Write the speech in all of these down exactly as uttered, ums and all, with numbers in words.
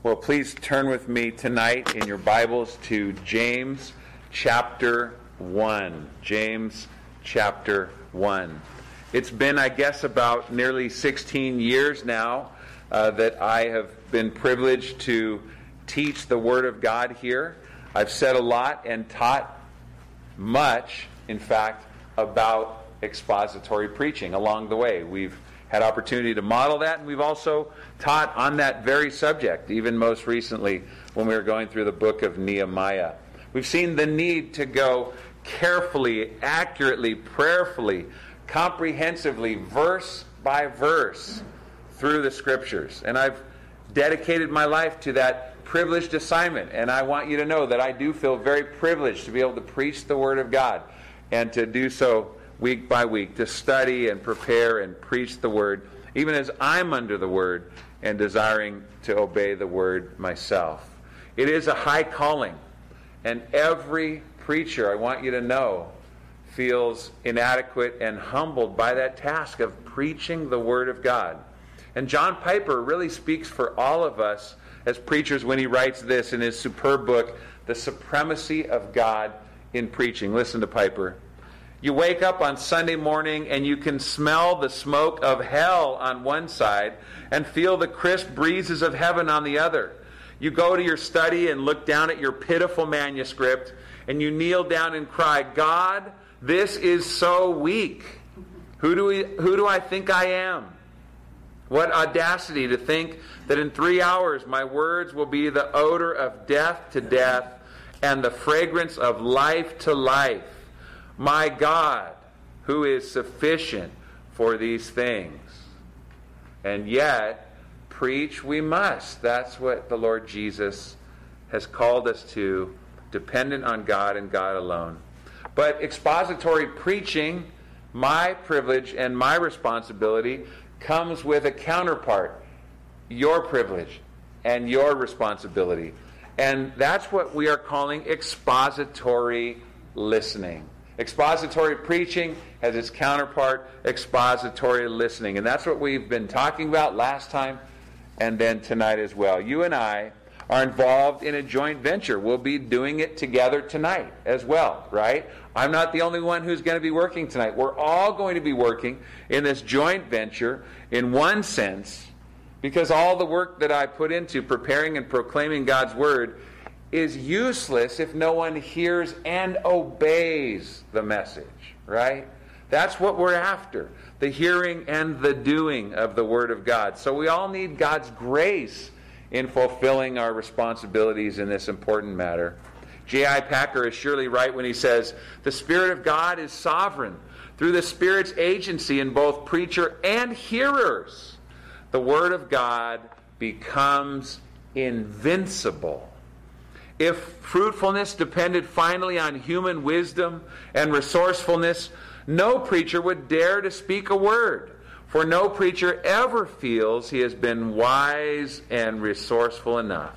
Well, please turn with me tonight in your Bibles to James chapter one. James chapter one. It's been, I guess, about nearly sixteen years now uh, that I have been privileged to teach the Word of God here. I've said a lot and taught much, in fact, about expository preaching along the way. We've had opportunity to model that, and we've also taught on that very subject, even most recently when we were going through the book of Nehemiah. We've seen the need to go carefully, accurately, prayerfully, comprehensively, verse by verse through the Scriptures. And I've dedicated my life to that privileged assignment, and I want you to know that I do feel very privileged to be able to preach the Word of God and to do so week by week, to study and prepare and preach the Word, even as I'm under the Word and desiring to obey the Word myself. It is a high calling, and every preacher, I want you to know, feels inadequate and humbled by that task of preaching the Word of God. And John Piper really speaks for all of us as preachers when he writes this in his superb book, The Supremacy of God in Preaching. Listen to Piper. You wake up on Sunday morning and you can smell the smoke of hell on one side and feel the crisp breezes of heaven on the other. You go to your study and look down at your pitiful manuscript and you kneel down and cry, God, this is so weak. Who do we, who do I think I am? What audacity to think that in three hours my words will be the odor of death to death and the fragrance of life to life. My God, who is sufficient for these things. And yet, preach we must. That's what the Lord Jesus has called us to, dependent on God and God alone. But expository preaching, my privilege and my responsibility, comes with a counterpart, your privilege and your responsibility. And that's what we are calling expository listening. Expository preaching has its counterpart, expository listening. And that's what we've been talking about last time and then tonight as well. You and I are involved in a joint venture. We'll be doing it together tonight as well, right? I'm not the only one who's going to be working tonight. We're all going to be working in this joint venture in one sense, because all the work that I put into preparing and proclaiming God's Word is useless if no one hears and obeys the message, right? That's what we're after, the hearing and the doing of the Word of God. So we all need God's grace in fulfilling our responsibilities in this important matter. J I Packer is surely right when he says, the Spirit of God is sovereign. Through the Spirit's agency in both preacher and hearers, the Word of God becomes invincible. If fruitfulness depended finally on human wisdom and resourcefulness, no preacher would dare to speak a word, for no preacher ever feels he has been wise and resourceful enough.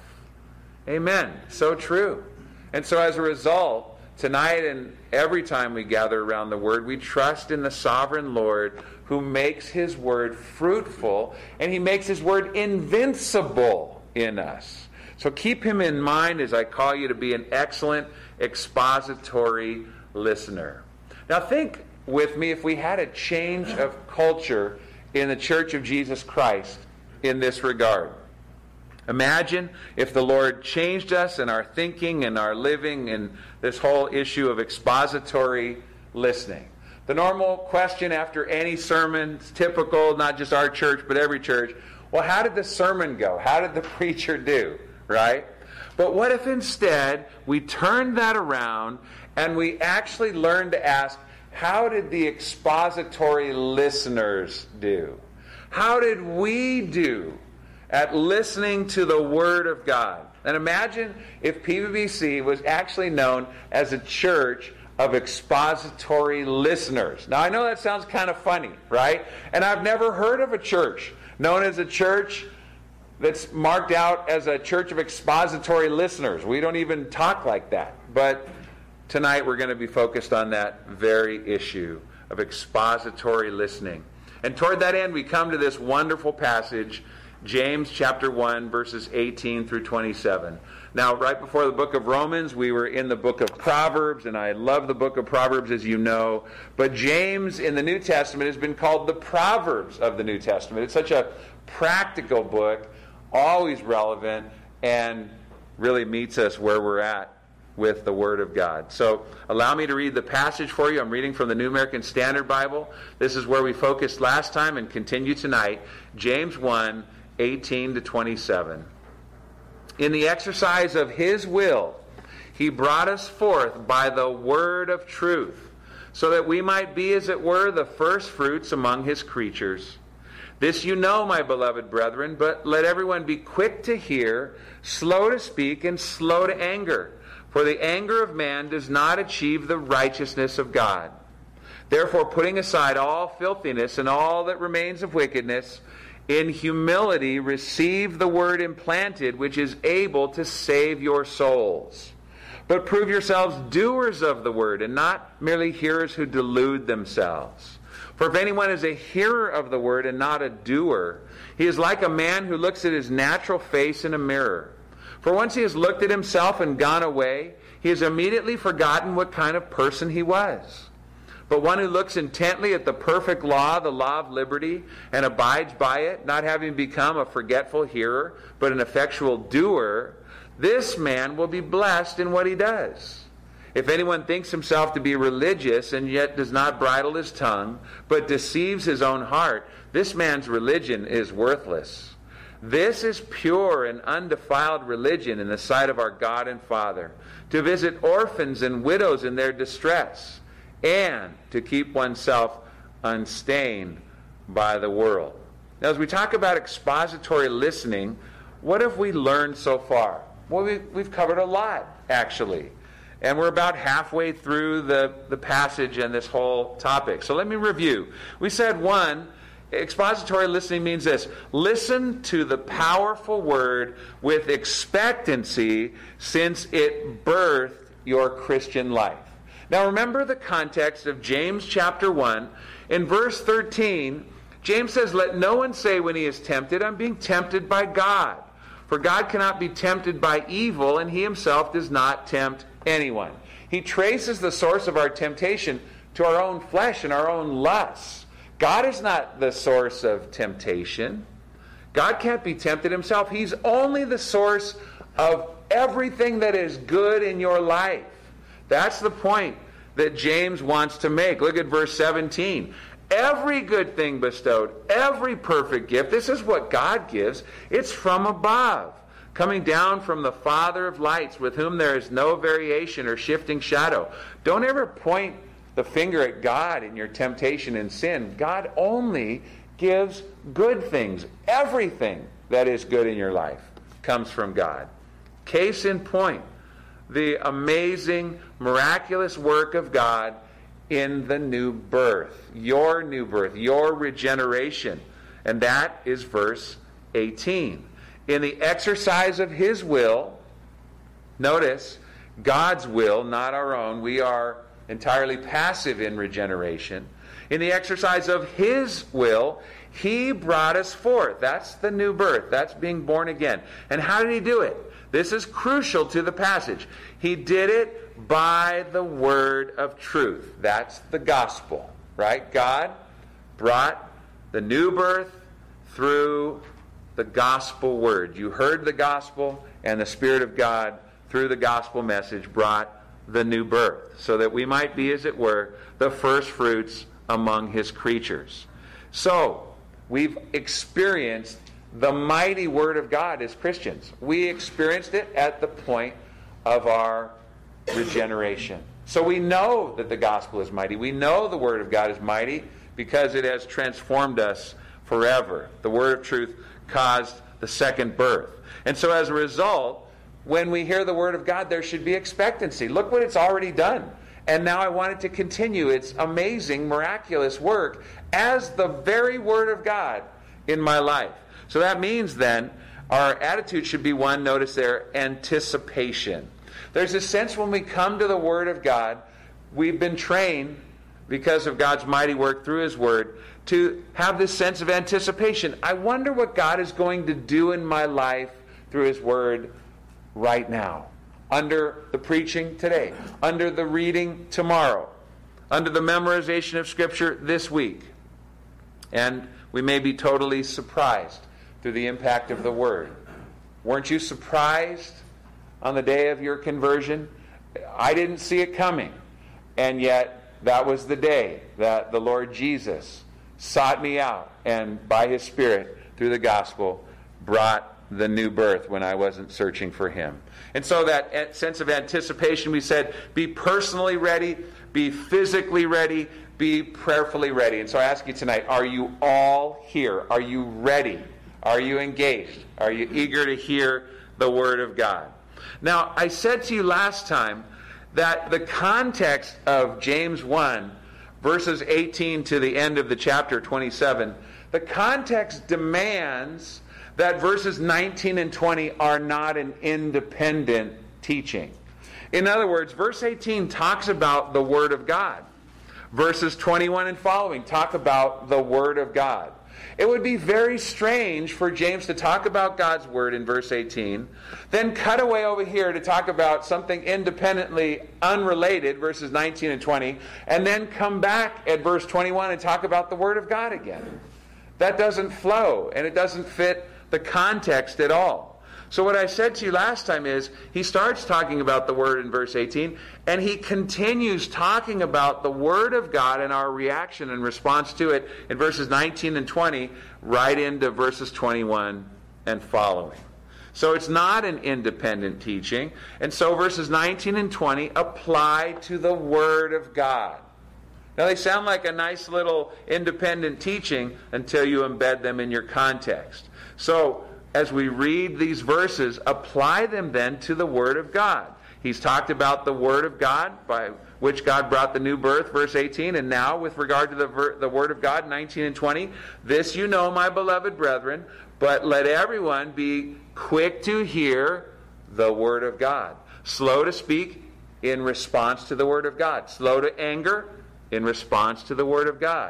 Amen. So true. And so as a result, tonight and every time we gather around the Word, we trust in the sovereign Lord who makes His Word fruitful, and He makes His Word invincible in us. So keep Him in mind as I call you to be an excellent expository listener. Now think with me if we had a change of culture in the Church of Jesus Christ in this regard. Imagine if the Lord changed us in our thinking and our living in this whole issue of expository listening. The normal question after any sermon, it's typical, not just our church, but every church, well, how did the sermon go? How did the preacher do? Right? But what if instead we turned that around and we actually learned to ask, how did the expository listeners do? How did we do at listening to the Word of God? And imagine if P V B C was actually known as a church of expository listeners. Now I know that sounds kind of funny, right? And I've never heard of a church known as a church that's marked out as a church of expository listeners. We don't even talk like that. But tonight we're going to be focused on that very issue of expository listening. And toward that end we come to this wonderful passage James chapter one, verses eighteen through twenty-seven. Now, right before the book of Romans, we were in the book of Proverbs, and I love the book of Proverbs, as you know. But James in the New Testament has been called the Proverbs of the New Testament. It's such a practical book, always relevant, and really meets us where we're at with the Word of God. So allow me to read the passage for you. I'm reading from the New American Standard Bible. This is where we focused last time and continue tonight. James one, eighteen to twenty-seven. In the exercise of His will, He brought us forth by the word of truth, so that we might be, as it were, the first fruits among His creatures. This you know, my beloved brethren, but let everyone be quick to hear, slow to speak, and slow to anger. For the anger of man does not achieve the righteousness of God. Therefore, putting aside all filthiness and all that remains of wickedness, in humility receive the word implanted, which is able to save your souls. But prove yourselves doers of the word, and not merely hearers who delude themselves. For if anyone is a hearer of the word and not a doer, he is like a man who looks at his natural face in a mirror. For once he has looked at himself and gone away, he has immediately forgotten what kind of person he was. But one who looks intently at the perfect law, the law of liberty, and abides by it, not having become a forgetful hearer, but an effectual doer, this man will be blessed in what he does. If anyone thinks himself to be religious and yet does not bridle his tongue, but deceives his own heart, this man's religion is worthless. This is pure and undefiled religion in the sight of our God and Father, to visit orphans and widows in their distress, and to keep oneself unstained by the world. Now, as we talk about expository listening, what have we learned so far? Well, we, we've covered a lot, actually. And we're about halfway through the, the passage and this whole topic. So let me review. We said, one, expository listening means this: listen to the powerful word with expectancy, since it birthed your Christian life. Now remember the context of James chapter one. In verse thirteen, James says, let no one say when he is tempted, I'm being tempted by God. For God cannot be tempted by evil, and He Himself does not tempt anyone. He traces the source of our temptation to our own flesh and our own lusts. God is not the source of temptation. God can't be tempted Himself. He's only the source of everything that is good in your life. That's the point that James wants to make. Look at verse seventeen. Every good thing bestowed, every perfect gift, this is what God gives. It's from above, coming down from the Father of lights, with whom there is no variation or shifting shadow. Don't ever point the finger at God in your temptation and sin. God only gives good things. Everything that is good in your life comes from God. Case in point, the amazing, miraculous work of God in the new birth, your new birth, your regeneration. And that is verse eighteen. In the exercise of His will, notice, God's will, not our own. We are entirely passive in regeneration. In the exercise of His will, He brought us forth. That's the new birth. That's being born again. And how did He do it? This is crucial to the passage. He did it by the word of truth. That's the gospel, right? God brought the new birth through the gospel word. You heard the gospel, and the Spirit of God, through the gospel message, brought the new birth, so that we might be, as it were, the first fruits among His creatures. So, we've experienced the mighty Word of God as Christians. We experienced it at the point of our regeneration. So we know that the gospel is mighty. We know the Word of God is mighty because it has transformed us forever. The Word of truth caused the second birth. And so as a result, when we hear the Word of God, there should be expectancy. Look what it's already done. And now I want it to continue its amazing, miraculous work as the very Word of God in my life. So that means then our attitude should be one, notice there, anticipation. There's a sense when we come to the Word of God, we've been trained, because of God's mighty work through His Word, to have this sense of anticipation. I wonder what God is going to do in my life through His Word right now, under the preaching today, under the reading tomorrow, under the memorization of Scripture this week. And we may be totally surprised through the impact of the Word. Weren't you surprised on the day of your conversion? I didn't see it coming. And yet, that was the day that the Lord Jesus sought me out and by His Spirit, through the gospel, brought the new birth when I wasn't searching for Him. And so that sense of anticipation, we said, be personally ready, be physically ready, be prayerfully ready. And so I ask you tonight, are you all here? Are you ready? Are you engaged? Are you eager to hear the Word of God? Now, I said to you last time that the context of James one, verses eighteen to the end of the chapter twenty-seven, the context demands that verses nineteen and twenty are not an independent teaching. In other words, verse eighteen talks about the Word of God. Verses twenty-one and following talk about the Word of God. It would be very strange for James to talk about God's Word in verse eighteen, then cut away over here to talk about something independently unrelated, verses nineteen and twenty, and then come back at verse twenty-one and talk about the Word of God again. That doesn't flow, and it doesn't fit the context at all. So what I said to you last time is, he starts talking about the Word in verse eighteen, and he continues talking about the Word of God and our reaction and response to it in verses nineteen and twenty, right into verses twenty-one and following. So it's not an independent teaching, and so verses nineteen and twenty apply to the Word of God. Now they sound like a nice little independent teaching until you embed them in your context. So as we read these verses, apply them then to the Word of God. He's talked about the Word of God, by which God brought the new birth, verse eighteen, and now with regard to the, ver- the Word of God, nineteen and twenty, this you know, my beloved brethren, but let everyone be quick to hear the Word of God, slow to speak in response to the Word of God, slow to anger in response to the Word of God.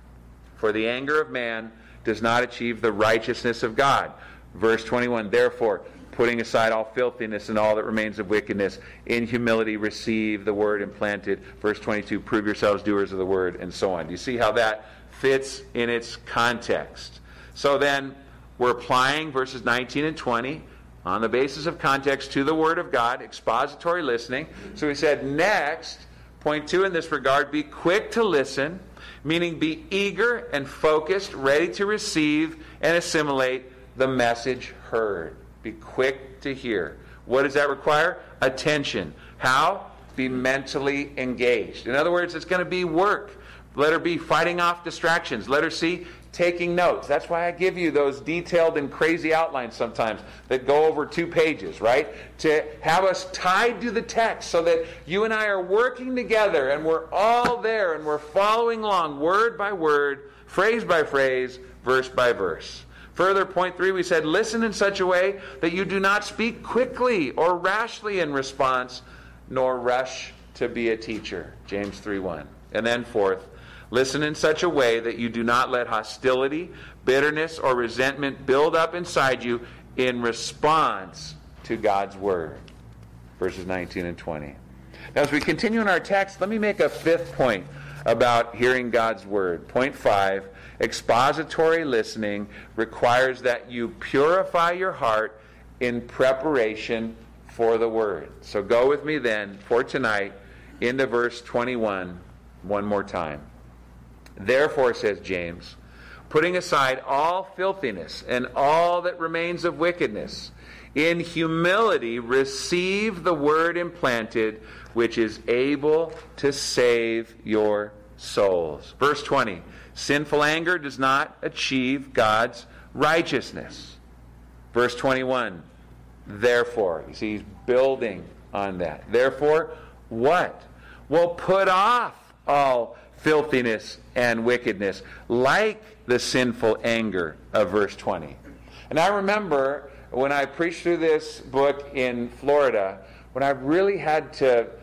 For the anger of man does not achieve the righteousness of God. Verse twenty-one, therefore, putting aside all filthiness and all that remains of wickedness, in humility receive the word implanted. Verse twenty-two, prove yourselves doers of the word, and so on. Do you see how that fits in its context? So then, we're applying verses nineteen and twenty on the basis of context to the Word of God, expository listening. So we said, next, point two in this regard, be quick to listen, meaning be eager and focused, ready to receive and assimilate the message heard. Be quick to hear. What does that require? Attention. How? Be mentally engaged. In other words, it's going to be work. Letter B, fighting off distractions. Letter C, taking notes. That's why I give you those detailed and crazy outlines sometimes that go over two pages, right? To have us tied to the text so that you and I are working together and we're all there and we're following along word by word, phrase by phrase, verse by verse. Further, point three, we said, listen in such a way that you do not speak quickly or rashly in response, nor rush to be a teacher. James three one. And then fourth, listen in such a way that you do not let hostility, bitterness, or resentment build up inside you in response to God's Word. Verses nineteen and twenty. Now, as we continue in our text, let me make a fifth point about hearing God's Word. Point five, expository listening requires that you purify your heart in preparation for the Word. So go with me then for tonight into verse twenty-one one more time. Therefore, says James, putting aside all filthiness and all that remains of wickedness, in humility receive the word implanted, which is able to save your souls. Verse twenty, sinful anger does not achieve God's righteousness. Verse twenty-one, therefore, you see, he's building on that. Therefore, what? Well, put off all filthiness and wickedness, like the sinful anger of verse twenty. And I remember when I preached through this book in Florida, when I really had to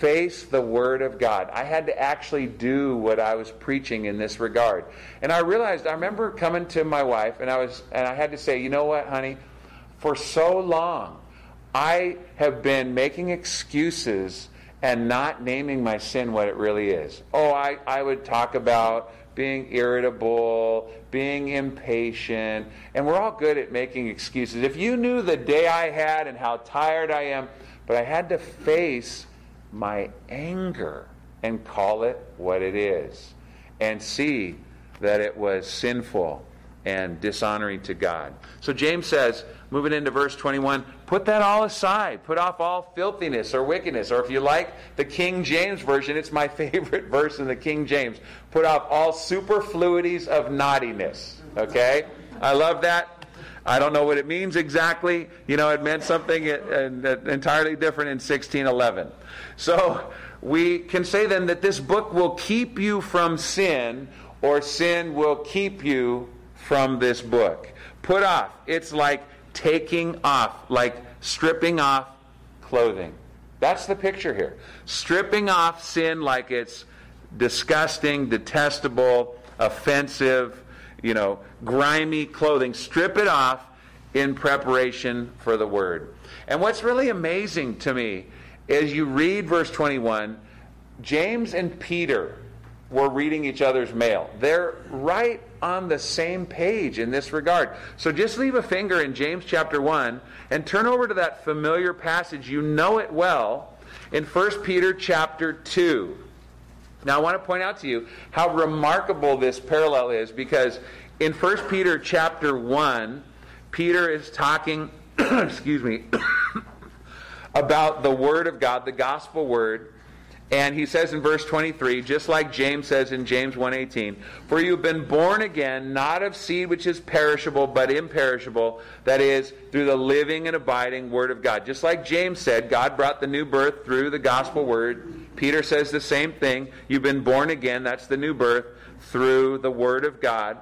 face the Word of God. I had to actually do what I was preaching in this regard. And I realized, I remember coming to my wife, and I was, and I had to say, you know what, honey? For so long, I have been making excuses and not naming my sin what it really is. Oh, I, I would talk about being irritable, being impatient, and we're all good at making excuses. If you knew the day I had and how tired I am, but I had to face my anger and call it what it is and see that it was sinful and dishonoring to God. So James says, moving into verse twenty-one, put that all aside. Put off all filthiness or wickedness. Or if you like the King James Version, it's my favorite verse in the King James. Put off all superfluities of naughtiness. Okay? I love that. I don't know what it means exactly. You know, it meant something entirely different in sixteen eleven. So we can say then that this book will keep you from sin, or sin will keep you from this book. Put off. It's like taking off, like stripping off clothing. That's the picture here. Stripping off sin like it's disgusting, detestable, offensive, you know, grimy clothing. Strip it off in preparation for the Word. And what's really amazing to me is you read verse twenty-one, James and Peter were reading each other's mail. They're right on the same page in this regard. So just leave a finger in James chapter one and turn over to that familiar passage. You know it well in First Peter chapter two. Now I want to point out to you how remarkable this parallel is, because in First Peter chapter one, Peter is talking, excuse me, about the Word of God, the gospel word. And he says in verse twenty-three, just like James says in James one eighteen, for you have been born again, not of seed which is perishable, but imperishable, that is, through the living and abiding Word of God. Just like James said, God brought the new birth through the gospel word. Peter says the same thing. You've been born again, that's the new birth, through the Word of God.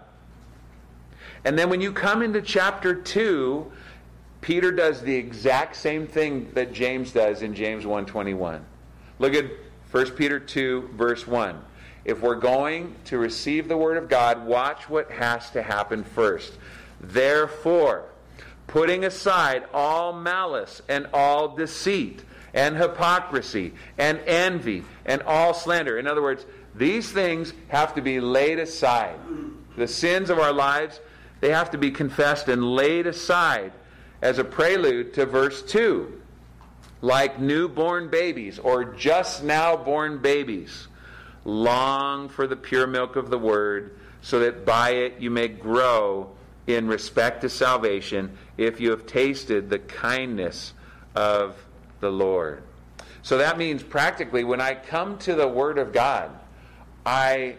And then when you come into chapter two, Peter does the exact same thing that James does in James one twenty-one. Look at First Peter two, verse one. If we're going to receive the Word of God, watch what has to happen first. Therefore, putting aside all malice and all deceit and hypocrisy and envy and all slander. In other words, these things have to be laid aside. The sins of our lives, they have to be confessed and laid aside as a prelude to verse two. Like newborn babies or just now born babies, long for the pure milk of the Word, so that by it you may grow in respect to salvation, if you have tasted the kindness of the Lord. So that means practically when I come to the Word of God, I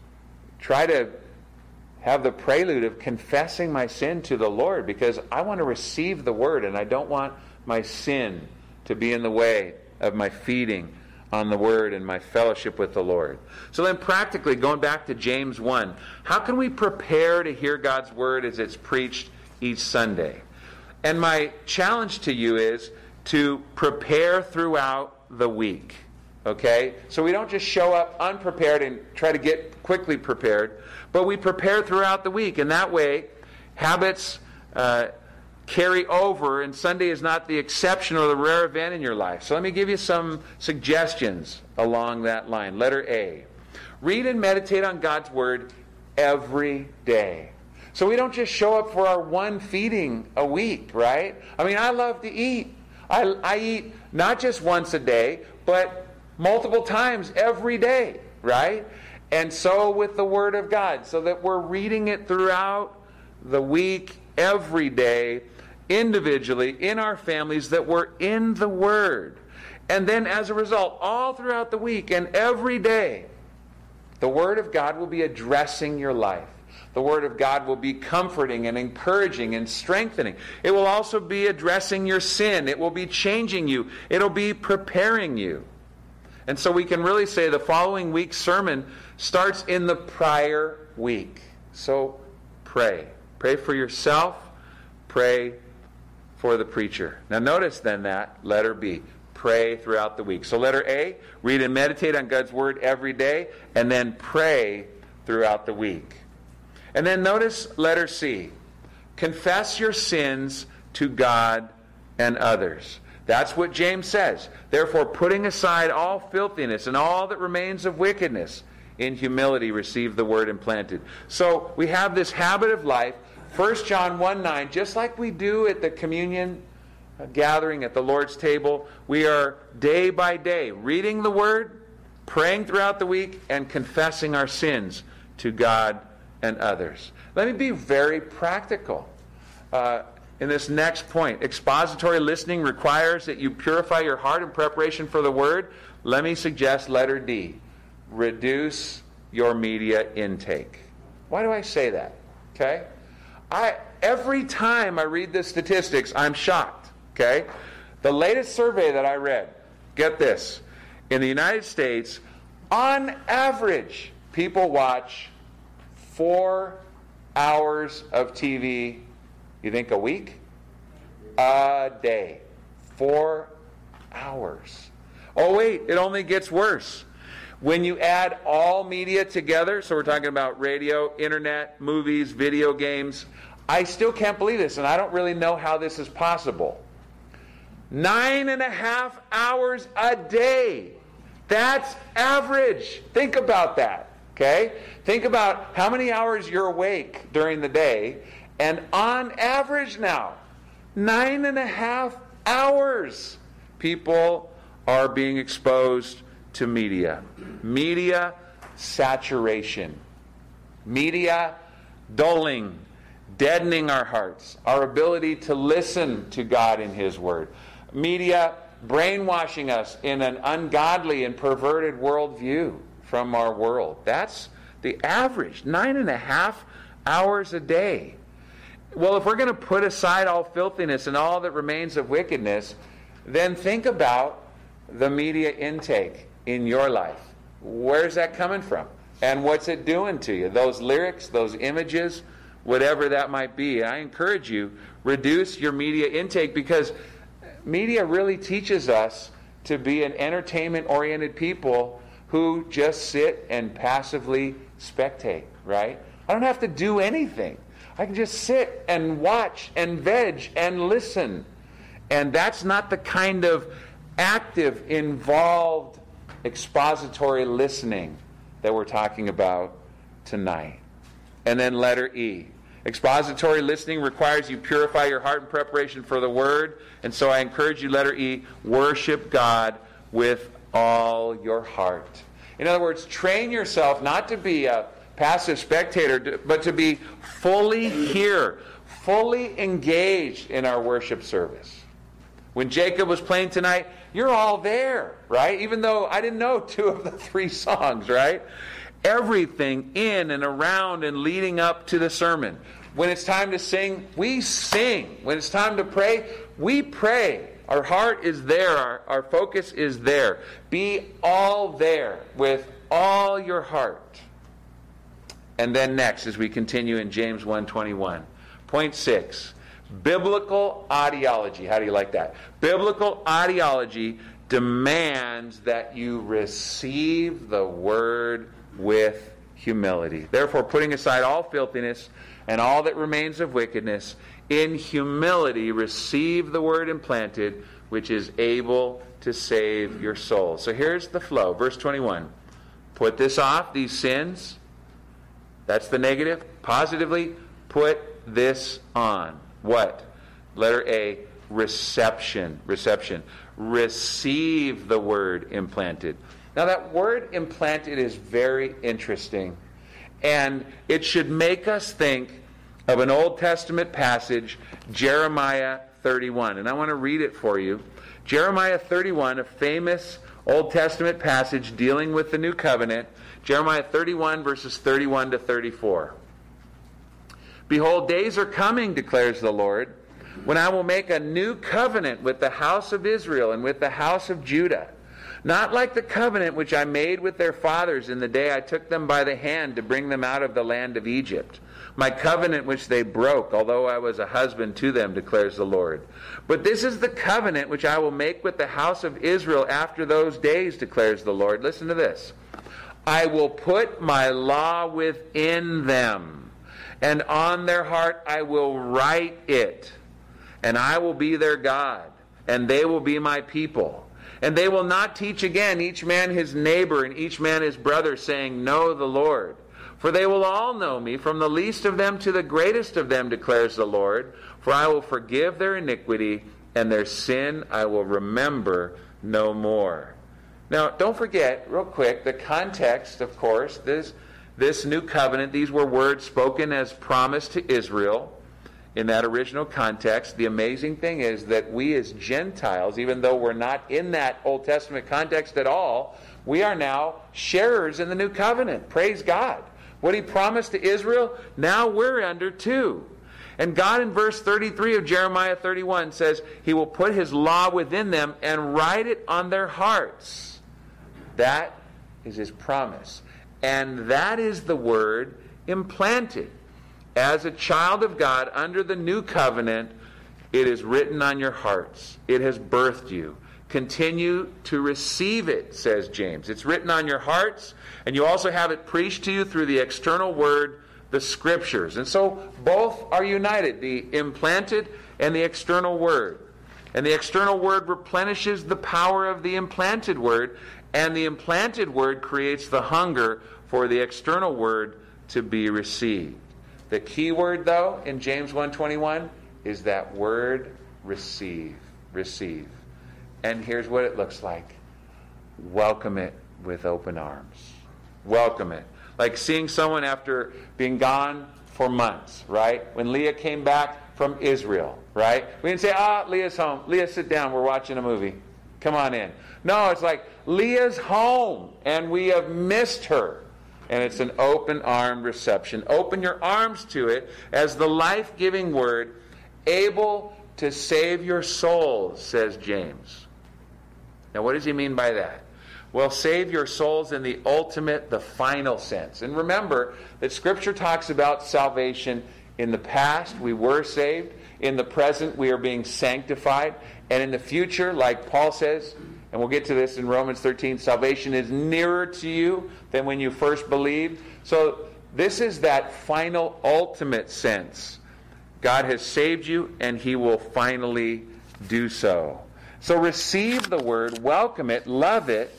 try to have the prelude of confessing my sin to the Lord, because I want to receive the Word and I don't want my sin to be in the way of my feeding on the Word and my fellowship with the Lord. So then practically, going back to James one, how can we prepare to hear God's Word as it's preached each Sunday? And my challenge to you is to prepare throughout the week. Okay? So we don't just show up unprepared and try to get quickly prepared, but we prepare throughout the week. And that way, habits uh, carry over, and Sunday is not the exception or the rare event in your life. So let me give you some suggestions along that line. Letter A. Read and meditate on God's Word every day. So we don't just show up for our one feeding a week, right? I mean, I love to eat. I, I eat not just once a day, but multiple times every day, right? And so with the Word of God, so that we're reading it throughout the week, every day, individually, in our families, that we're in the Word. And then as a result, all throughout the week and every day, the Word of God will be addressing your life. The Word of God will be comforting and encouraging and strengthening. It will also be addressing your sin. It will be changing you. It'll be preparing you. And so we can really say the following week's sermon starts in the prior week. So pray. Pray for yourself. Pray for the preacher. Now notice then that, letter B, pray throughout the week. So letter A, read and meditate on God's Word every day, and then pray throughout the week. And then notice letter C, confess your sins to God and others. That's what James says. Therefore, putting aside all filthiness and all that remains of wickedness, in humility receive the word implanted. So we have this habit of life, First John one nine, just like we do at the communion gathering at the Lord's table, we are day by day reading the Word, praying throughout the week, and confessing our sins to God and others. Let me be very practical. Uh, in this next point, expository listening requires that you purify your heart in preparation for the Word. Let me suggest letter D, reduce your media intake. Why do I say that? Okay? I every time I read the statistics, I'm shocked. Okay? The latest survey that I read, get this, in the United States, on average, people watch four hours of T V, you think a week? A day. Four hours. Oh wait, it only gets worse. When you add all media together, so we're talking about radio, internet, movies, video games, I still can't believe this, and I don't really know how this is possible. Nine and a half hours a day. That's average. Think about that, okay? Think about how many hours you're awake during the day, and on average now, nine and a half hours, people are being exposed to media. Media saturation. Media dulling, deadening our hearts, our ability to listen to God in His Word. Media brainwashing us in an ungodly and perverted worldview from our world. That's the average, nine and a half hours a day. Well, if we're going to put aside all filthiness and all that remains of wickedness, then think about the media intake in your life. Where's that coming from? And what's it doing to you? Those lyrics, those images, whatever that might be. I encourage you, reduce your media intake, because media really teaches us to be an entertainment-oriented people who just sit and passively spectate, right? I don't have to do anything. I can just sit and watch and veg and listen. And that's not the kind of active, involved, expository listening that we're talking about tonight. And then letter E. Expository listening requires you purify your heart in preparation for the Word. And so I encourage you, letter E, worship God with all your heart. In other words, train yourself not to be a passive spectator, but to be fully here, fully engaged in our worship service. When Jacob was playing tonight, you're all there, right? Even though I didn't know two of the three songs, right? Everything in and around and leading up to the sermon. When it's time to sing, we sing. When it's time to pray, we pray. Our heart is there. Our, our focus is there. Be all there with all your heart. And then next, as we continue in James one twenty-one, point six, biblical ideology. How do you like that? Biblical ideology demands that you receive the Word with humility. Therefore, putting aside all filthiness and all that remains of wickedness, in humility receive the Word implanted, which is able to save your soul. So here's the flow. Verse twenty-one. Put this off, these sins. That's the negative. Positively, put this on. What? Letter A, reception. Reception. Receive the Word implanted. Now that word implanted is very interesting, and it should make us think of an Old Testament passage, Jeremiah thirty-one. And I want to read it for you. Jeremiah thirty-one, a famous Old Testament passage dealing with the New Covenant. Jeremiah thirty-one, verses thirty-one to thirty-four. Behold, days are coming, declares the Lord, when I will make a new covenant with the house of Israel and with the house of Judah. Not like the covenant which I made with their fathers in the day I took them by the hand to bring them out of the land of Egypt. my covenant which they broke, although I was a husband to them, declares the Lord. But this is the covenant which I will make with the house of Israel after those days, declares the Lord. Listen to this. I will put my law within them, and on their heart I will write it, and I will be their God, and they will be my people. And they will not teach again each man his neighbor and each man his brother, saying, Know the Lord. For they will all know me, from the least of them to the greatest of them, declares the Lord. For I will forgive their iniquity, and their sin I will remember no more. Now, don't forget, real quick, the context, of course, this, this new covenant, these were words spoken as promise to Israel. In that original context, the amazing thing is that we as Gentiles, even though we're not in that Old Testament context at all, we are now sharers in the new covenant. Praise God. What he promised to Israel, now we're under too. And God in verse thirty-three of Jeremiah thirty-one says, He will put His law within them and write it on their hearts. That is His promise. And that is the word implanted. As a child of God under the new covenant, it is written on your hearts. It has birthed you. Continue to receive it, says James. It's written on your hearts, and you also have it preached to you through the external word, the Scriptures. And so both are united, the implanted and the external word. And the external word replenishes the power of the implanted word, and the implanted word creates the hunger for the external word to be received. The key word, though, in James one twenty-one is that word receive. Receive. And here's what it looks like. Welcome it with open arms. Welcome it. Like seeing someone after being gone for months, right? When Leah came back from Israel, right? We didn't say, ah, Leah's home. Leah, sit down. We're watching a movie. Come on in. No, it's like, Leah's home, and we have missed her. And it's an open-armed reception. Open your arms to it as the life-giving word, able to save your souls, says James. Now, what does he mean by that? Well, save your souls in the ultimate, the final sense. And remember that Scripture talks about salvation. In the past, we were saved. In the present, we are being sanctified. And in the future, like Paul says, and we'll get to this in Romans thirteen, salvation is nearer to you than when you first believed. So this is that final, ultimate sense. God has saved you, and He will finally do so. So receive the word, welcome it, love it,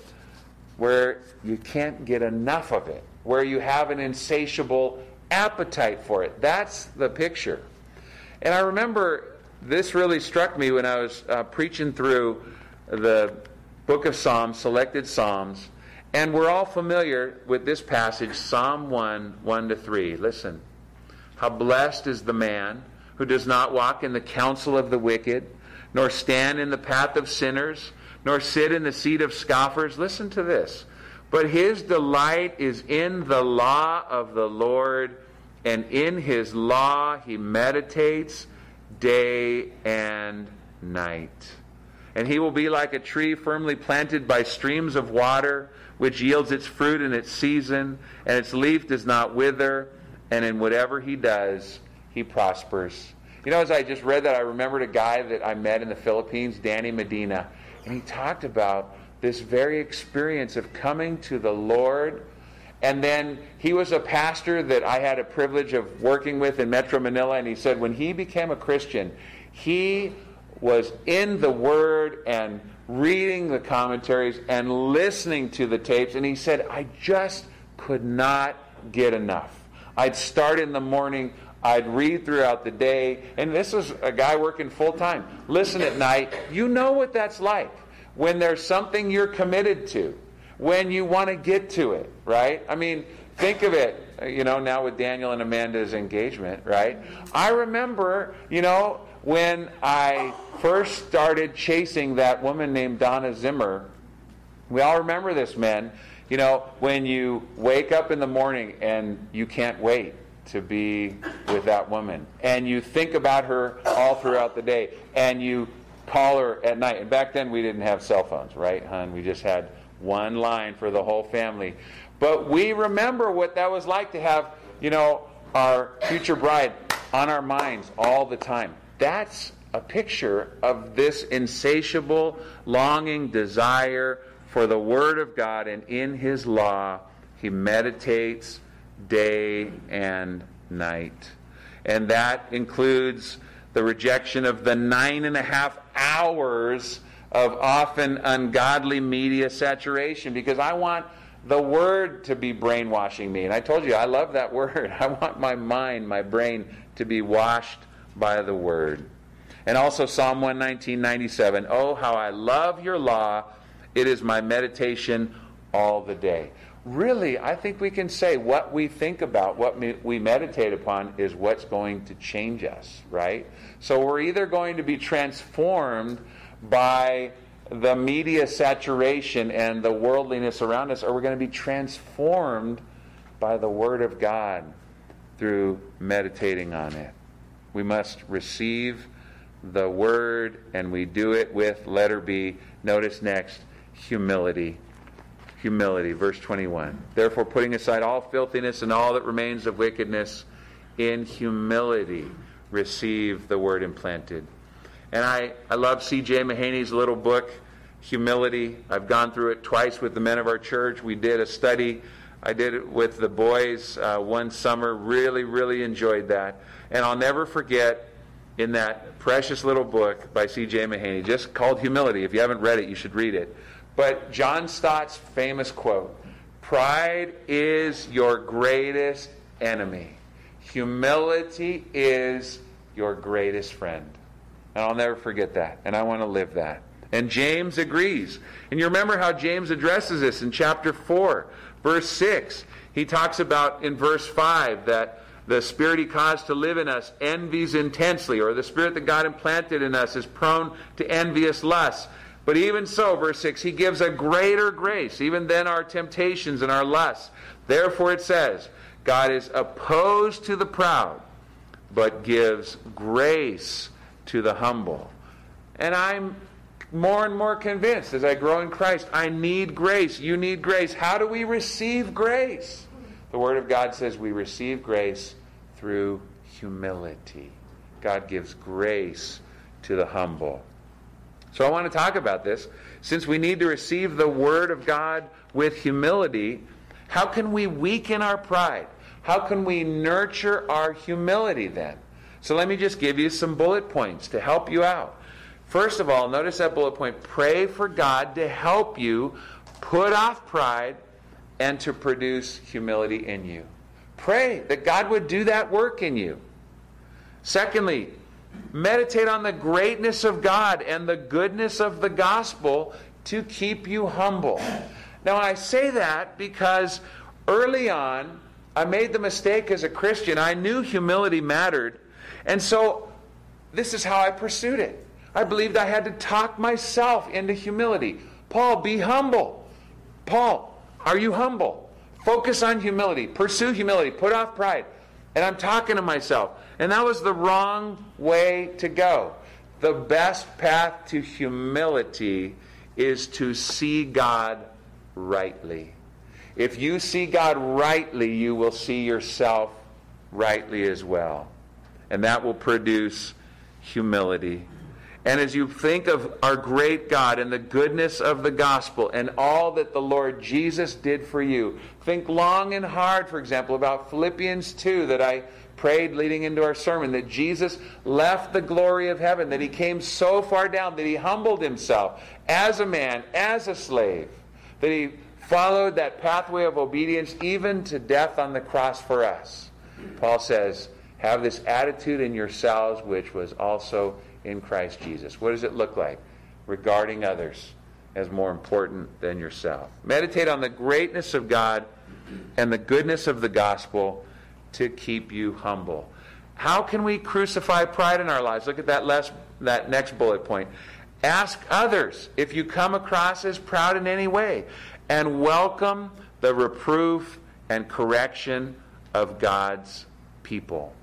where you can't get enough of it, where you have an insatiable appetite for it. That's the picture. And I remember this really struck me when I was uh, preaching through the book of Psalms, selected Psalms, and we're all familiar with this passage, Psalm one, one to three. Listen. How blessed is the man who does not walk in the counsel of the wicked, nor stand in the path of sinners, nor sit in the seat of scoffers. Listen to this. But his delight is in the law of the Lord, and in His law he meditates day and night. And he will be like a tree firmly planted by streams of water, which yields its fruit in its season, and its leaf does not wither, and in whatever he does, he prospers. You know, as I just read that, I remembered a guy that I met in the Philippines, Danny Medina, and he talked about this very experience of coming to the Lord. And then he was a pastor that I had a privilege of working with in Metro Manila, and he said when he became a Christian, he was in the Word and reading the commentaries and listening to the tapes, and he said, I just could not get enough. I'd start in the morning, I'd read throughout the day, and this was a guy working full-time. Listen at night. You know what that's like when there's something you're committed to, when you want to get to it, right? I mean, think of it, you know, now with Daniel and Amanda's engagement, right? I remember, you know, when I first started chasing that woman named Donna Zimmer. We all remember this, men. You know, when you wake up in the morning and you can't wait to be with that woman, and you think about her all throughout the day, and you call her at night. And back then we didn't have cell phones, right, hon? We just had one line for the whole family. But we remember what that was like to have, you know, our future bride on our minds all the time. That's a picture of this insatiable, longing desire for the Word of God, and in His law he meditates day and night. And that includes the rejection of the nine and a half hours of often ungodly media saturation, because I want the Word to be brainwashing me. And I told you, I love that word. I want my mind, my brain to be washed by the Word. And also Psalm one nineteen, ninety-seven, oh, how I love your law. It is my meditation all the day. Really, I think we can say what we think about, what we meditate upon, is what's going to change us, right? So we're either going to be transformed by the media saturation and the worldliness around us, or we're going to be transformed by the Word of God through meditating on it. We must receive the Word, and we do it with, letter B, notice next, humility. Humility, verse twenty-one. Therefore, putting aside all filthiness and all that remains of wickedness, in humility receive the Word implanted. And I, I love C J Mahaney's little book, Humility. I've gone through it twice with the men of our church. We did a study. I did it with the boys uh, one summer. Really, really enjoyed that. And I'll never forget, in that precious little book by C J Mahaney, just called Humility. If you haven't read it, you should read it. But John Stott's famous quote, pride is your greatest enemy. Humility is your greatest friend. And I'll never forget that. And I want to live that. And James agrees. And you remember how James addresses this in chapter four, verse six. He talks about in verse five that the Spirit He caused to live in us envies intensely, or the Spirit that God implanted in us is prone to envious lusts. But even so, verse six, He gives a greater grace, even than our temptations and our lusts. Therefore it says, God is opposed to the proud, but gives grace to the humble. And I'm more and more convinced as I grow in Christ, I need grace. You need grace. How do we receive grace? The Word of God says we receive grace through humility. God gives grace to the humble. So I want to talk about this. Since we need to receive the Word of God with humility, how can we weaken our pride? How can we nurture our humility then? So let me just give you some bullet points to help you out. First of all, notice that bullet point. Pray for God to help you put off pride and to produce humility in you. Pray that God would do that work in you. Secondly, meditate on the greatness of God and the goodness of the gospel to keep you humble. Now, I say that because early on, I made the mistake as a Christian. I knew humility mattered. And so, this is how I pursued it. I believed I had to talk myself into humility. Paul, be humble. Paul, are you humble? Focus on humility. Pursue humility. Put off pride. And I'm talking to myself. And that was the wrong way to go. The best path to humility is to see God rightly. If you see God rightly, you will see yourself rightly as well. And that will produce humility. And as you think of our great God and the goodness of the gospel and all that the Lord Jesus did for you, think long and hard, for example, about Philippians two that I prayed leading into our sermon, that Jesus left the glory of heaven, that He came so far down, that He humbled Himself as a man, as a slave, that He followed that pathway of obedience even to death on the cross for us. Paul says, have this attitude in yourselves which was also in Christ Jesus. What does it look like? Regarding others as more important than yourself. Meditate on the greatness of God and the goodness of the gospel to keep you humble. How can we crucify pride in our lives? Look at that last, that next bullet point. Ask others if you come across as proud in any way, and welcome the reproof and correction of God's people.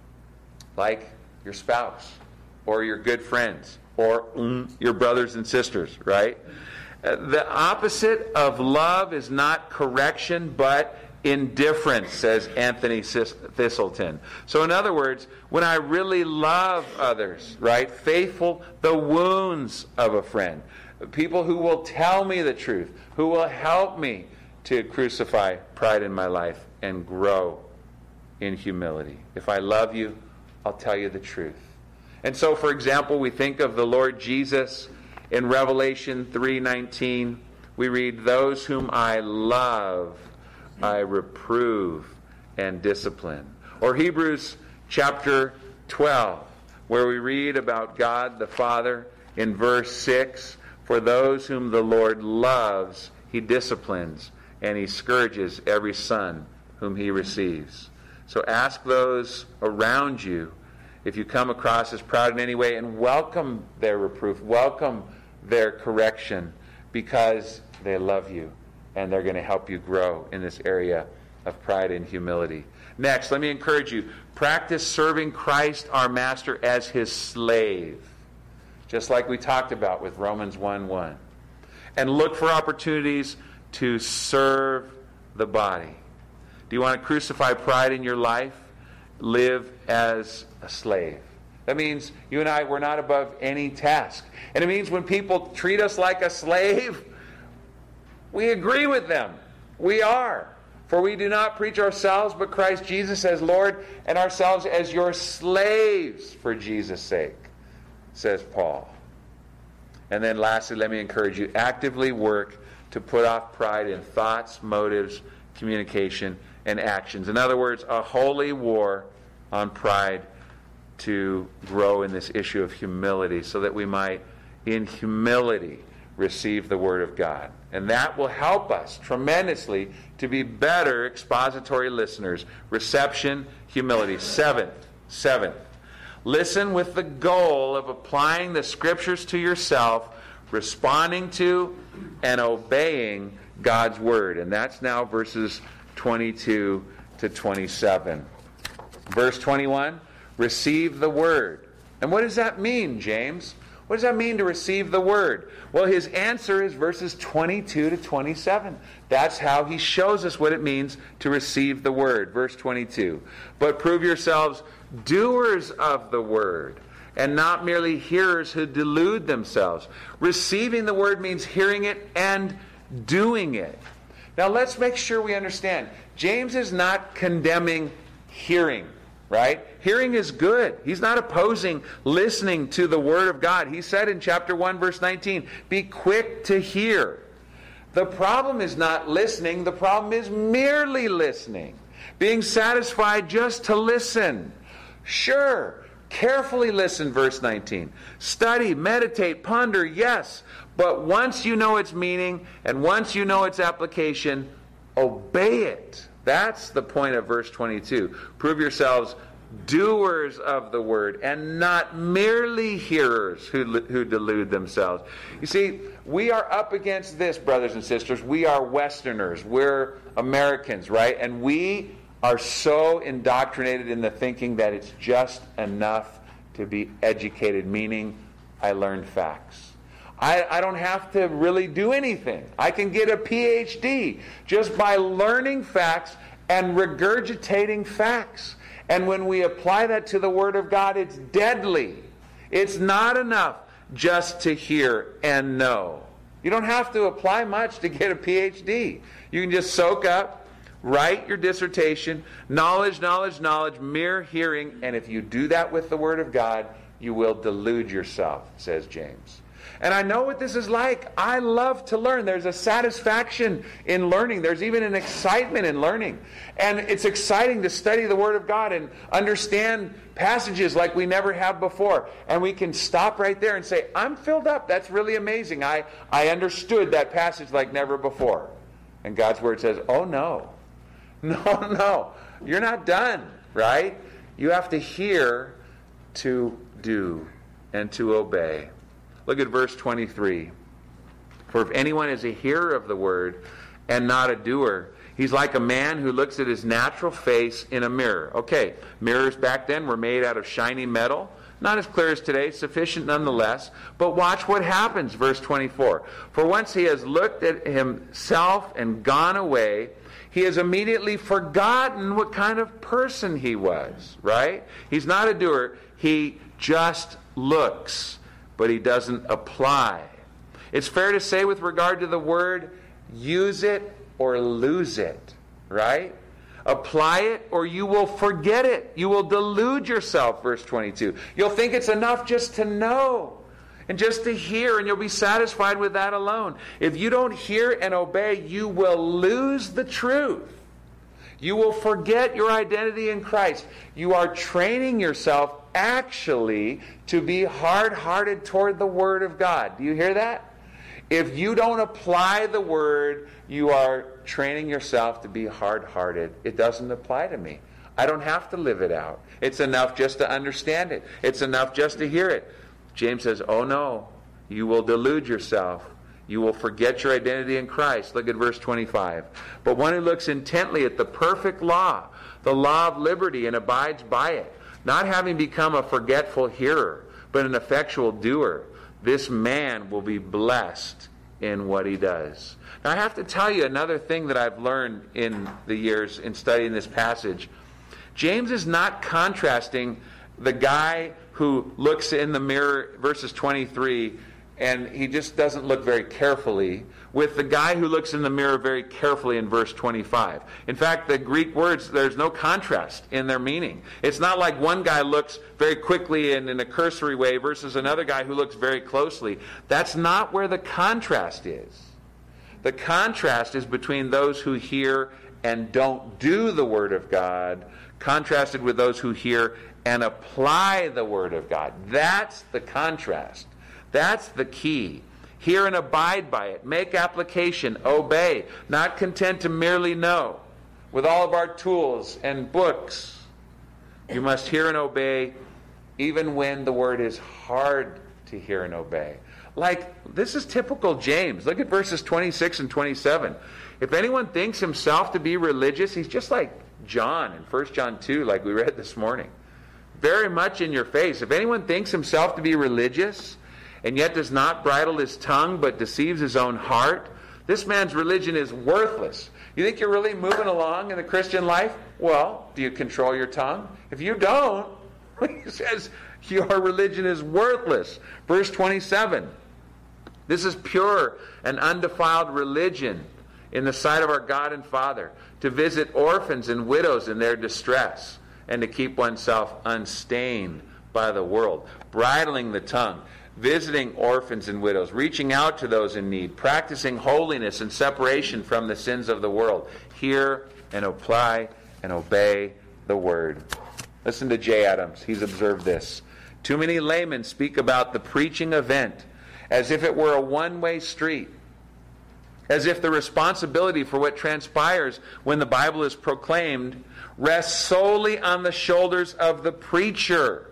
Like your spouse, or your good friends, or mm, your brothers and sisters, right? Uh, the opposite of love is not correction, but indifference, says Anthony Thistleton. So in other words, when I really love others, right? Faithful, the wounds of a friend. People who will tell me the truth, who will help me to crucify pride in my life and grow in humility. If I love you, I'll tell you the truth. And so, for example, we think of the Lord Jesus in Revelation three nineteen. We read, "Those whom I love, I reprove and discipline." Or Hebrews chapter twelve, where we read about God the Father in verse six, "For those whom the Lord loves, he disciplines, and he scourges every son whom he receives." So ask those around you if you come across as proud in any way, and welcome their reproof, welcome their correction, because they love you and they're going to help you grow in this area of pride and humility. Next, let me encourage you, practice serving Christ our Master as his slave, just like we talked about with Romans one one. And look for opportunities to serve the body. Do you want to crucify pride in your life? Live as a slave. That means you and I, we're not above any task. And it means when people treat us like a slave, we agree with them. We are. For we do not preach ourselves, but Christ Jesus as Lord, and ourselves as your slaves for Jesus' sake, says Paul. And then lastly, let me encourage you, actively work to put off pride in thoughts, motives, communication, and actions. In other words, a holy war on pride to grow in this issue of humility, so that we might, in humility, receive the Word of God. And that will help us tremendously to be better expository listeners. Reception, humility. Seventh, seventh, listen with the goal of applying the Scriptures to yourself, responding to and obeying God's Word. And that's now verses twenty-two to twenty-seven. Verse twenty-one, receive the Word. And what does that mean, James? What does that mean to receive the Word? Well, his answer is verses twenty-two to twenty-seven. That's how he shows us what it means to receive the Word. Verse twenty-two, but prove yourselves doers of the Word, and not merely hearers who delude themselves. Receiving the Word means hearing it and doing it. Now let's make sure we understand. James is not condemning hearing, right? Hearing is good. He's not opposing listening to the Word of God. He said in chapter one, verse nineteen, be quick to hear. The problem is not listening. The problem is merely listening. Being satisfied just to listen. Sure, carefully listen, verse nineteen. Study, meditate, ponder, yes. But once you know its meaning and once you know its application, obey it. That's the point of verse twenty-two. Prove yourselves doers of the Word and not merely hearers who, who delude themselves. You see, we are up against this, brothers and sisters. We are Westerners. We're Americans, right? And we are so indoctrinated in the thinking that it's just enough to be educated, meaning I learned facts. I, I don't have to really do anything. I can get a P H D just by learning facts and regurgitating facts. And when we apply that to the Word of God, it's deadly. It's not enough just to hear and know. You don't have to apply much to get a P H D. You can just soak up, write your dissertation, knowledge, knowledge, knowledge, mere hearing, and if you do that with the Word of God, you will delude yourself, says James. And I know what this is like. I love to learn. There's a satisfaction in learning. There's even an excitement in learning. And it's exciting to study the Word of God and understand passages like we never have before. And we can stop right there and say, I'm filled up. That's really amazing. I, I understood that passage like never before. And God's Word says, oh no. No, no. You're not done, right? You have to hear to do and to obey. Look at verse twenty-three. For if anyone is a hearer of the word and not a doer, he's like a man who looks at his natural face in a mirror. Okay, mirrors back then were made out of shiny metal. Not as clear as today, sufficient nonetheless. But watch what happens, verse twenty-four. For once he has looked at himself and gone away, he has immediately forgotten what kind of person he was, right? He's not a doer. He just looks, but he doesn't apply. It's fair to say with regard to the word, use it or lose it, right? Apply it or you will forget it. You will delude yourself, verse twenty-two. You'll think it's enough just to know and just to hear, and you'll be satisfied with that alone. If you don't hear and obey, you will lose the truth. You will forget your identity in Christ. You are training yourself actually to be hard-hearted toward the Word of God. Do you hear that? If you don't apply the Word, you are training yourself to be hard-hearted. It doesn't apply to me. I don't have to live it out. It's enough just to understand it. It's enough just to hear it. James says, oh no, you will delude yourself. You will forget your identity in Christ. Look at verse twenty-five. But one who looks intently at the perfect law, the law of liberty, and abides by it, not having become a forgetful hearer, but an effectual doer, this man will be blessed in what he does. Now I have to tell you another thing that I've learned in the years in studying this passage. James is not contrasting the guy who looks in the mirror, verses twenty-three, and he just doesn't look very carefully, with the guy who looks in the mirror very carefully in verse twenty-five. In fact, the Greek words, there's no contrast in their meaning. It's not like one guy looks very quickly and in a cursory way versus another guy who looks very closely. That's not where the contrast is. The contrast is between those who hear and don't do the Word of God, contrasted with those who hear and apply the Word of God. That's the contrast. That's the key. Hear and abide by it. Make application. Obey. Not content to merely know. With all of our tools and books, you must hear and obey even when the Word is hard to hear and obey. Like, this is typical James. Look at verses twenty-six and twenty-seven. If anyone thinks himself to be religious, he's just like John in First John two, like we read this morning. Very much in your face. If anyone thinks himself to be religious and yet does not bridle his tongue but deceives his own heart, this man's religion is worthless. You think you're really moving along in the Christian life? Well, do you control your tongue? If you don't, he says your religion is worthless. Verse twenty-seven. This is pure and undefiled religion in the sight of our God and Father, to visit orphans and widows in their distress, and to keep oneself unstained by the world. Bridling the tongue, visiting orphans and widows, reaching out to those in need, practicing holiness and separation from the sins of the world. Hear and apply and obey the Word. Listen to Jay Adams. He's observed this. Too many laymen speak about the preaching event as if it were a one-way street, as if the responsibility for what transpires when the Bible is proclaimed rests solely on the shoulders of the preacher.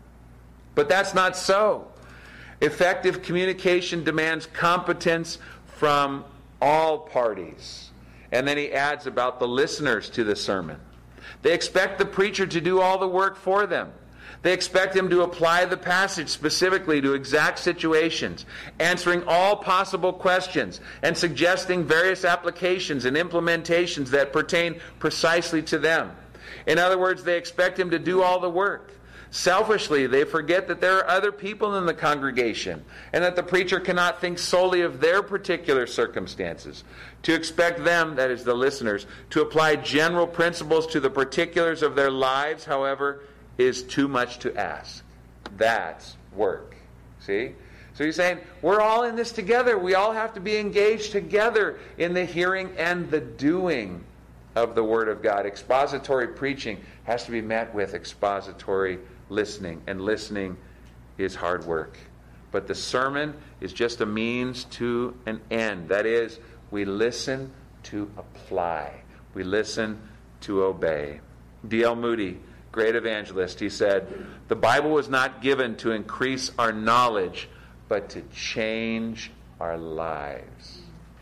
But that's not so. Effective communication demands competence from all parties. And then he adds about the listeners to the sermon. They expect the preacher to do all the work for them. They expect him to apply the passage specifically to exact situations, answering all possible questions and suggesting various applications and implementations that pertain precisely to them. In other words, they expect him to do all the work. Selfishly, they forget that there are other people in the congregation and that the preacher cannot think solely of their particular circumstances. To expect them, that is the listeners, to apply general principles to the particulars of their lives, however, is too much to ask. That's work. See? So he's saying, we're all in this together. We all have to be engaged together in the hearing and the doing of the Word of God. Expository preaching has to be met with expository listening, and listening is hard work. But the sermon is just a means to an end. That is, we listen to apply. We listen to obey. D L Moody, great evangelist, he said, the Bible was not given to increase our knowledge, but to change our lives.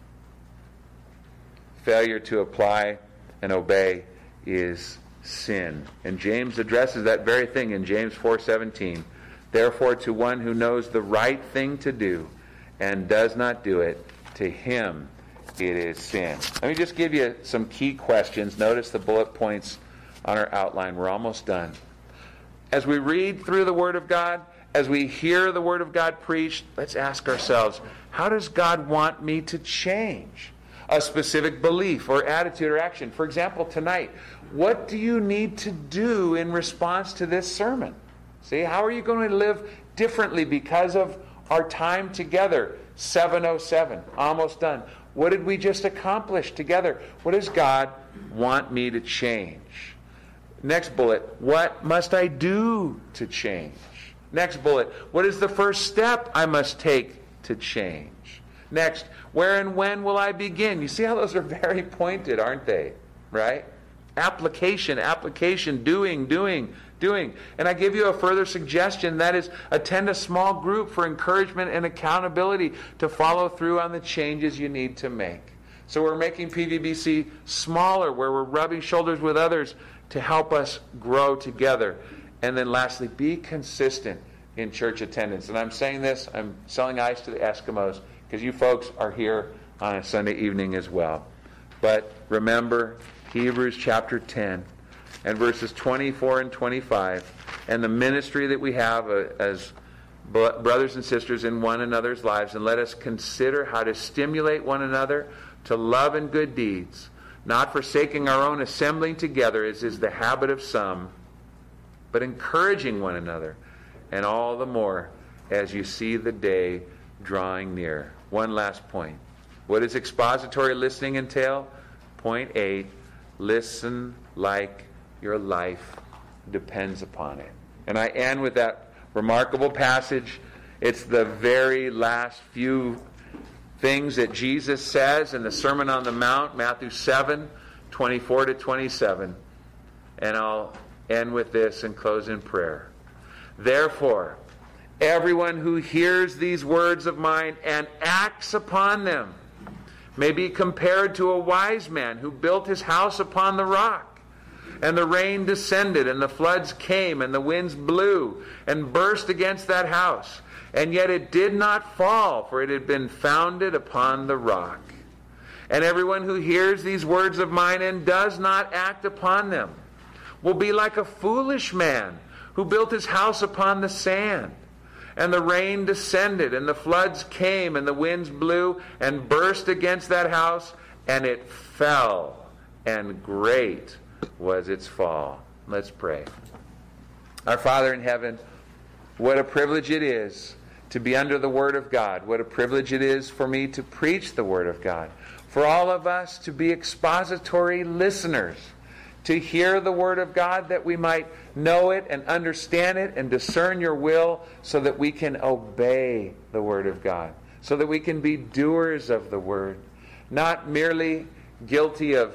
Failure to apply and obey is sin. And James addresses that very thing in James four seventeen. Therefore, to one who knows the right thing to do and does not do it, to him it is sin. Let me just give you some key questions. Notice the bullet points on our outline. We're almost done. As we read through the Word of God, as we hear the Word of God preached, let's ask ourselves, how does God want me to change a specific belief or attitude or action? For example, tonight, what do you need to do in response to this sermon? See, how are you going to live differently because of our time together? seven oh seven, almost done. What did we just accomplish together? What does God want me to change? Next bullet, what must I do to change? Next bullet, what is the first step I must take to change? Next, where and when will I begin? You see how those are very pointed, aren't they? Right? Application, application, doing, doing, doing. And I give you a further suggestion, that is, attend a small group for encouragement and accountability to follow through on the changes you need to make. So we're making P V B C smaller, where we're rubbing shoulders with others to help us grow together. And then lastly, be consistent in church attendance. And I'm saying this, I'm selling ice to the Eskimos, because you folks are here on a Sunday evening as well. But remember Hebrews chapter ten and verses twenty-four and twenty-five, and the ministry that we have uh, as brothers and sisters in one another's lives, and let us consider how to stimulate one another to love and good deeds, not forsaking our own assembling together, as is the habit of some, but encouraging one another, and all the more as you see the day drawing near. One last point. What does expository listening entail? Point eight, listen like your life depends upon it. And I end with that remarkable passage. It's the very last few things that Jesus says in the Sermon on the Mount, Matthew seven, twenty-four to twenty-seven. And I'll end with this and close in prayer. Therefore, everyone who hears these words of mine and acts upon them may be compared to a wise man who built his house upon the rock. And the rain descended, and the floods came, and the winds blew and burst against that house. And yet it did not fall, for it had been founded upon the rock. And everyone who hears these words of mine and does not act upon them will be like a foolish man who built his house upon the sand. And the rain descended, and the floods came, and the winds blew and burst against that house, and it fell, and great was its fall. Let's pray. Our Father in heaven, what a privilege it is to be under the Word of God. What a privilege it is for me to preach the Word of God. For all of us to be expository listeners, to hear the Word of God that we might know it and understand it and discern your will, so that we can obey the Word of God, so that we can be doers of the Word, not merely guilty of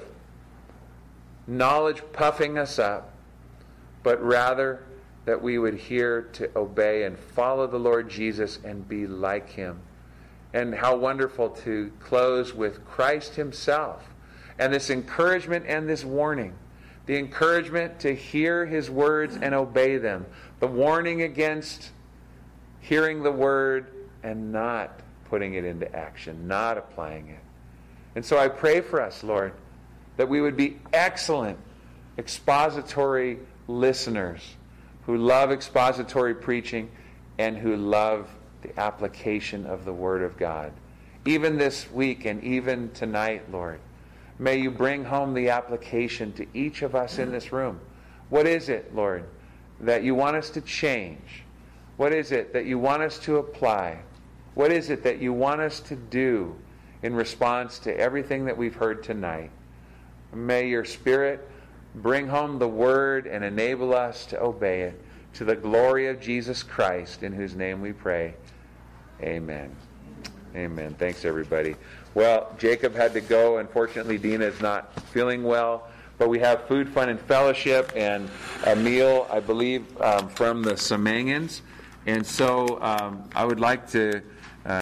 knowledge puffing us up, but rather that we would hear to obey and follow the Lord Jesus and be like Him. And how wonderful to close with Christ Himself and this encouragement and this warning. The encouragement to hear His words and obey them. The warning against hearing the Word and not putting it into action, not applying it. And so I pray for us, Lord, that we would be excellent expository listeners who love expository preaching and who love the application of the Word of God. Even this week and even tonight, Lord, may you bring home the application to each of us in this room. What is it, Lord, that you want us to change? What is it that you want us to apply? What is it that you want us to do in response to everything that we've heard tonight? May your Spirit bring home the Word and enable us to obey it, to the glory of Jesus Christ, in whose name we pray. Amen. Amen. Thanks, everybody. Well, Jacob had to go. Unfortunately, Dina is not feeling well. But we have food, fun, and fellowship, and a meal, I believe, um, from the Samangans. And so um, I would like to